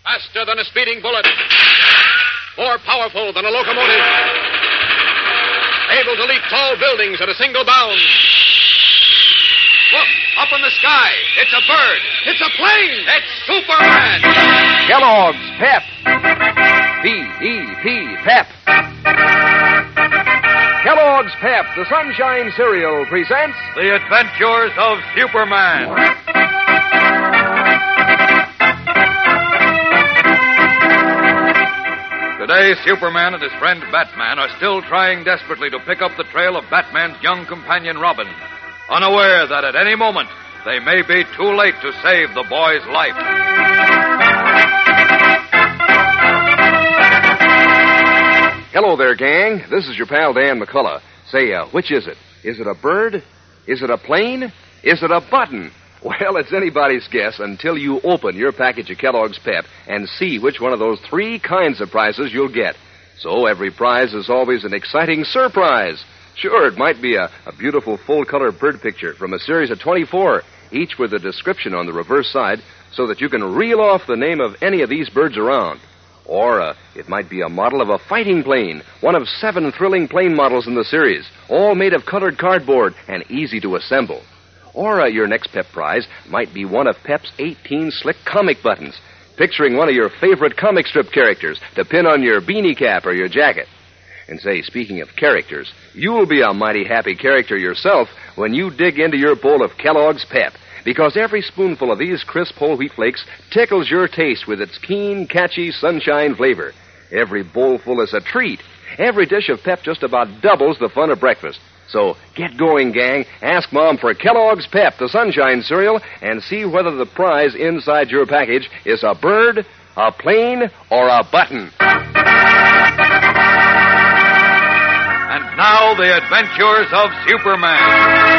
Faster than a speeding bullet. More powerful than a locomotive. Able to leap tall buildings at a single bound. Look, up in the sky. It's a bird. It's a plane. It's Superman. Kellogg's Pep. P-E-P, Pep. Kellogg's Pep, the Sunshine Cereal, presents The Adventures of Superman. Today, Superman and his friend Batman are still trying desperately to pick up the trail of Batman's young companion Robin, unaware that at any moment they may be too late to save the boy's life. Hello there, gang. This is your pal Dan McCullough. Say, which is it? Is it a bird? Is it a plane? Is it a button? Well, it's anybody's guess until you open your package of Kellogg's Pep and see which one of those three kinds of prizes you'll get. So every prize is always an exciting surprise. Sure, it might be a beautiful full-color bird picture from a series of 24, each with a description on the reverse side so that you can reel off the name of any of these birds around. Or it might be a model of a fighting plane, one of 7 thrilling plane models in the series, all made of colored cardboard and easy to assemble. Or your next Pep prize might be one of Pep's 18 slick comic buttons, picturing one of your favorite comic strip characters to pin on your beanie cap or your jacket. And say, speaking of characters, you'll be a mighty happy character yourself when you dig into your bowl of Kellogg's Pep, because every spoonful of these crisp whole wheat flakes tickles your taste with its keen, catchy sunshine flavor. Every bowlful is a treat. Every dish of Pep just about doubles the fun of breakfast. So get going, gang. Ask Mom for Kellogg's Pep, the Sunshine Cereal, and see whether the prize inside your package is a bird, a plane, or a button. And now, the adventures of Superman.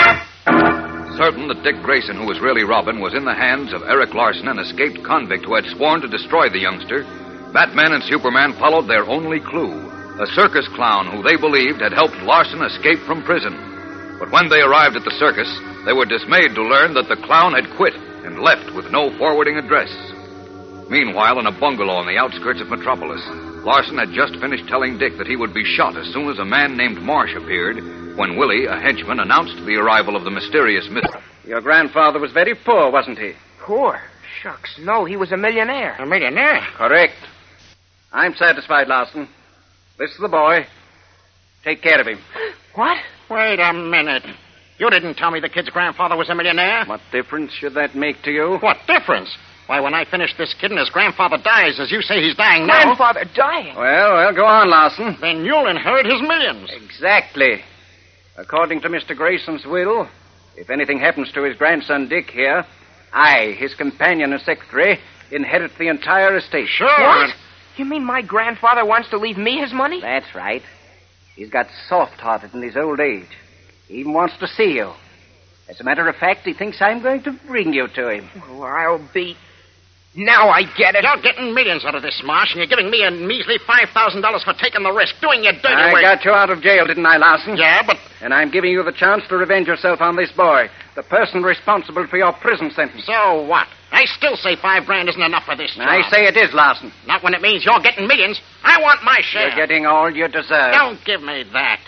Certain that Dick Grayson, who was really Robin, was in the hands of Eric Larson, an escaped convict who had sworn to destroy the youngster, Batman and Superman followed their only clue, a circus clown who they believed had helped Larson escape from prison. But when they arrived at the circus, they were dismayed to learn that the clown had quit and left with no forwarding address. Meanwhile, in a bungalow on the outskirts of Metropolis, Larson had just finished telling Dick that he would be shot as soon as a man named Marsh appeared, when Willie, a henchman, announced the arrival of the mysterious Mr. Your grandfather was very poor, wasn't he? Poor? Shucks, no, he was a millionaire. A millionaire? Correct. I'm satisfied, Larson. This is the boy. Take care of him. What? Wait a minute. You didn't tell me the kid's grandfather was a millionaire. What difference should that make to you? What difference? Why, when I finish this kid and his grandfather dies, as you say he's dying now... Grandfather dying? Well, go on, Larson. Then you'll inherit his millions. Exactly. According to Mr. Grayson's will, if anything happens to his grandson Dick here, I, his companion and secretary, inherit the entire estate. Sure. What? You mean my grandfather wants to leave me his money? That's right. He's got soft-hearted in his old age. He even wants to see you. As a matter of fact, he thinks I'm going to bring you to him. Oh, I'll be... Now I get it. You're getting millions out of this, Marsh, and you're giving me a measly $5,000 for taking the risk, doing your dirty work. I got you out of jail, didn't I, Larson? Yeah, but... And I'm giving you the chance to revenge yourself on this boy, the person responsible for your prison sentence. So what? I still say $5,000 isn't enough for this job. I say it is, Larson. Not when it means you're getting millions. I want my share. You're getting all you deserve. Don't give me that.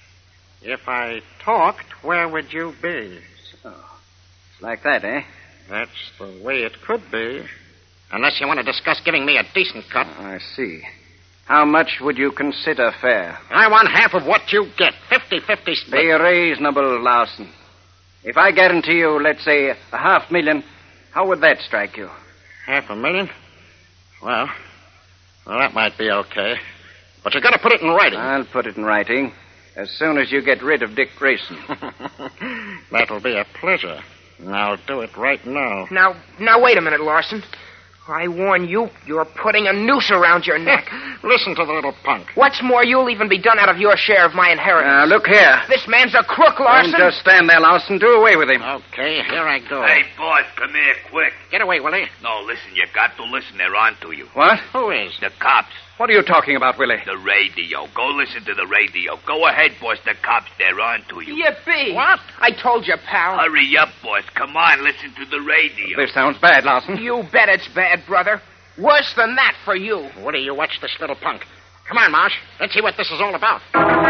If I talked, where would you be? So, it's like that, eh? That's the way it could be. Unless you want to discuss giving me a decent cut. I see. How much would you consider fair? I want half of what you get. 50-50 split. Be reasonable, Larson. If I guarantee you, let's say, $500,000, how would that strike you? $500,000? Well, that might be okay. But you got to put it in writing. I'll put it in writing as soon as you get rid of Dick Grayson. That'll be a pleasure. And I'll do it right now. Now, wait a minute, Larson. I warn you, you're putting a noose around your neck. Listen to the little punk. What's more, you'll even be done out of your share of my inheritance. Now, look here. This man's a crook, Larson. Don't just stand there, Larson. Do away with him. Okay, here I go. Hey, boss, come here, quick. Get away, Willie. No, listen, you got to listen. They're on to you. What? Who is? The cops. What are you talking about, Willie? The radio. Go listen to the radio. Go ahead, boss. The cops, they're on to you. Yippee. What? I told you, pal. Hurry up, boss. Come on, listen to the radio. This sounds bad, Larson. You bet it's bad, brother. Worse than that for you. Woody, you watch this little punk. Come on, Marsh. Let's see what this is all about.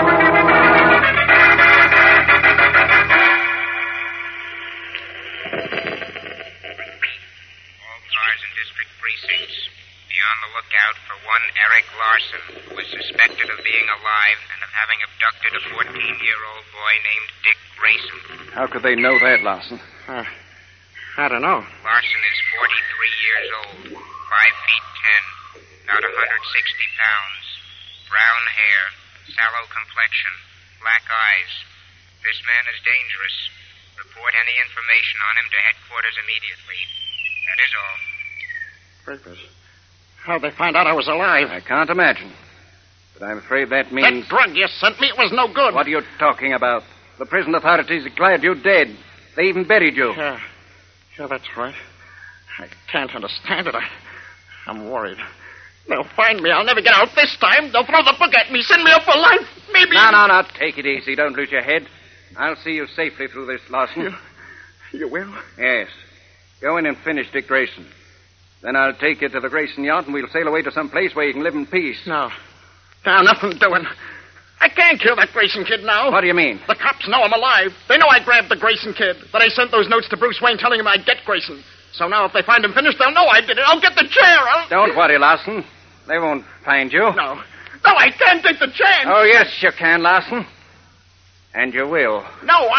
Cars in district precincts. Be on the lookout for one Eric Larson, who is suspected of being alive and of having abducted a 14-year-old boy named Dick Grayson. How could they know that, Larson? I don't know. Larson is 43 years old, 5 feet 10, about 160 pounds, brown hair, sallow complexion, black eyes. This man is dangerous. Report any information on him to headquarters immediately. That is all. Breakfast. How'd they find out I was alive? I can't imagine. But I'm afraid that means... That drug you sent me was no good. What are you talking about? The prison authorities are glad you're dead. They even buried you. Yeah, that's right. I can't understand it. I'm worried. They'll find me. I'll never get out this time. They'll throw the book at me, send me up for life. Maybe... No. Take it easy. Don't lose your head. I'll see you safely through this, Larson. You will? Yes. Go in and finish Dick Grayson. Then I'll take you to the Grayson yacht and we'll sail away to some place where you can live in peace. No, nothing doing. I can't kill that Grayson kid now. What do you mean? The cops know I'm alive. They know I grabbed the Grayson kid, that I sent those notes to Bruce Wayne telling him I'd get Grayson. So now if they find him finished, they'll know I did it. I'll get the chair. Don't worry, Larson. They won't find you. No, I can't take the chance. Oh, yes, you can, Larson. And you will. No,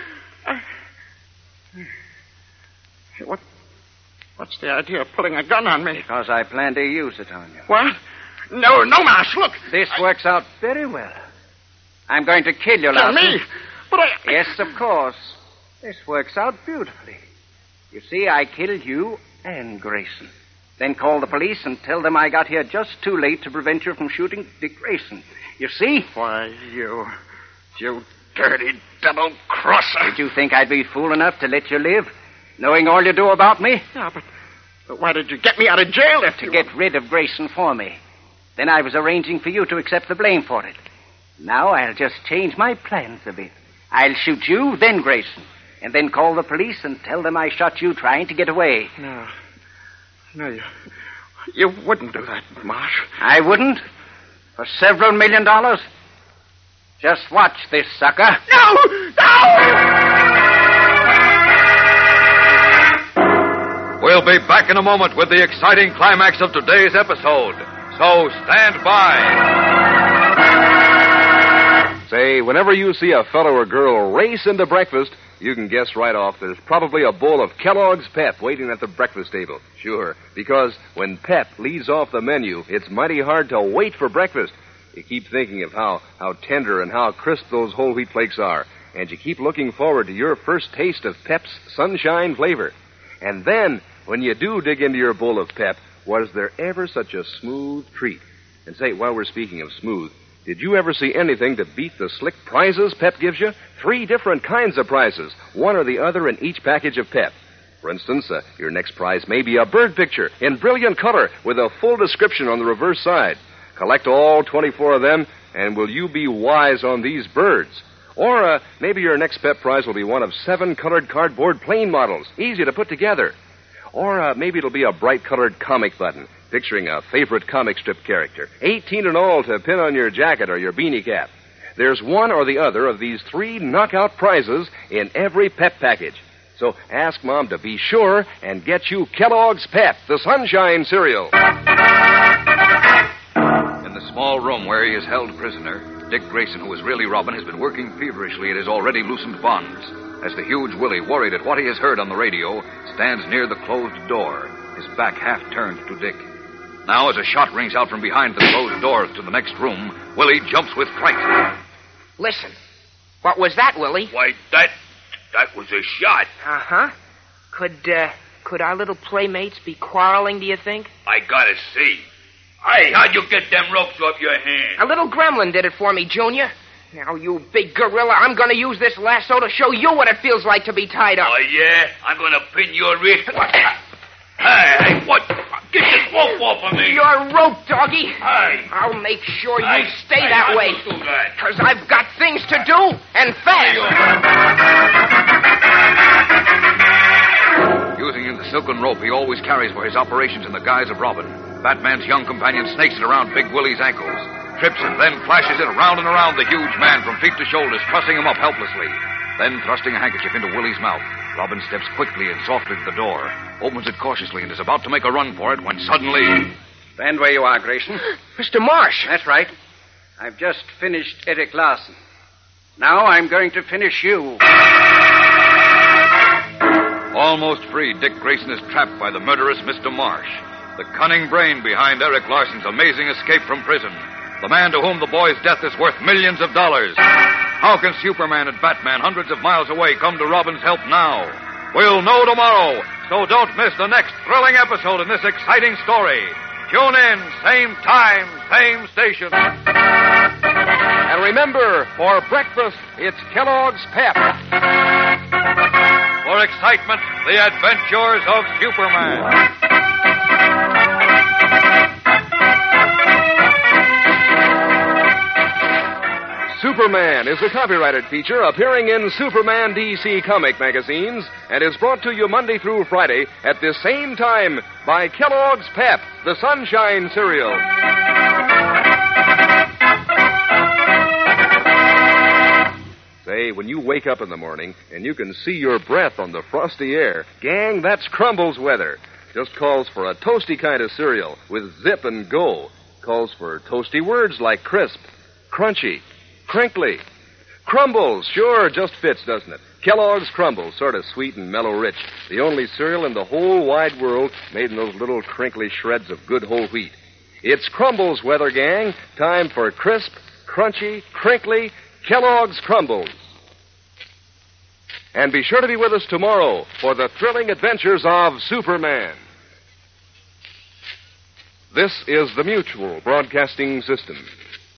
What's the idea of pulling a gun on me? Because I plan to use it on you. What? No, Marsh, look. This works out very well. I'm going to kill you, Larson. Kill me? But Yes, of course. This works out beautifully. You see, I killed you and Grayson. Then call the police and tell them I got here just too late to prevent you from shooting Dick Grayson. You see? Why, you dirty double-crosser. Did you think I'd be fool enough to let you live, knowing all you do about me? Yeah, but why did you get me out of jail To get rid of Grayson for me. Then I was arranging for you to accept the blame for it. Now I'll just change my plans a bit. I'll shoot you, then Grayson, and then call the police and tell them I shot you trying to get away. No, you wouldn't do that, Marsh. I wouldn't? For several $1 million? Just watch this, sucker. No! We'll be back in a moment with the exciting climax of today's episode. So stand by. Say, whenever you see a fellow or girl race into breakfast, you can guess right off there's probably a bowl of Kellogg's Pep waiting at the breakfast table. Sure, because when Pep leads off the menu, it's mighty hard to wait for breakfast. You keep thinking of how tender and how crisp those whole wheat flakes are, and you keep looking forward to your first taste of Pep's sunshine flavor. And then, when you do dig into your bowl of Pep, was there ever such a smooth treat? And say, while we're speaking of smooth, did you ever see anything to beat the slick prizes Pep gives you? 3 different kinds of prizes, one or the other in each package of Pep. For instance, your next prize may be a bird picture in brilliant color with a full description on the reverse side. Collect all 24 of them, and will you be wise on these birds? Or maybe your next Pep prize will be one of 7 colored cardboard plane models, easy to put together. Or maybe it'll be a bright-colored comic button picturing a favorite comic strip character, 18 in all to pin on your jacket or your beanie cap. There's one or the other of these 3 knockout prizes in every Pep package. So ask Mom to be sure and get you Kellogg's Pep, the Sunshine cereal. In the small room where he is held prisoner, Dick Grayson, who is really Robin, has been working feverishly at his already loosened bonds. As the huge Willie, worried at what he has heard on the radio, stands near the closed door, his back half turned to Dick. Now, as a shot rings out from behind the closed doors to the next room, Willie jumps with fright. Listen. What was that, Willie? Why, that was a shot. Uh-huh. Could our little playmates be quarreling, do you think? I gotta see. Hey, how'd you get them ropes off your hands? A little gremlin did it for me, Junior. Now, you big gorilla, I'm going to use this lasso to show you what it feels like to be tied up. Oh, yeah? I'm gonna pin your wrist. Hey, what? Get this rope off of me. Your rope, doggy. Hey. I'll make sure you Hey, stay hey, that how way. you do that? Because I've got things to do, and fast. Using the silken rope he always carries for his operations in the guise of Robin, Batman's young companion snakes it around Big Willie's ankles, trips and then flashes it around and around the huge man from feet to shoulders, trussing him up helplessly. Then, thrusting a handkerchief into Willie's mouth, Robin steps quickly and softly to the door, opens it cautiously, and is about to make a run for it when suddenly... Stand where you are, Grayson. Mr. Marsh. That's right. I've just finished Eric Larson. Now I'm going to finish you. Almost free, Dick Grayson is trapped by the murderous Mr. Marsh, the cunning brain behind Eric Larson's amazing escape from prison, the man to whom the boy's death is worth millions of dollars. How can Superman and Batman, hundreds of miles away, come to Robin's help now? We'll know tomorrow, so don't miss the next thrilling episode in this exciting story. Tune in, same time, same station. And remember, for breakfast, it's Kellogg's Pep. For excitement, the adventures of Superman. Superman is a copyrighted feature appearing in Superman DC comic magazines and is brought to you Monday through Friday at this same time by Kellogg's Pep, the Sunshine Cereal. Say, when you wake up in the morning and you can see your breath on the frosty air, gang, that's Crumbles weather. Just calls for a toasty kind of cereal with zip and go. Calls for toasty words like crisp, crunchy, crinkly. Crumbles, sure, just fits, doesn't it? Kellogg's Crumbles, sort of sweet and mellow rich. The only cereal in the whole wide world made in those little crinkly shreds of good whole wheat. It's Crumbles weather, gang. Time for crisp, crunchy, crinkly Kellogg's Crumbles. And be sure to be with us tomorrow for the thrilling adventures of Superman. This is the Mutual Broadcasting System.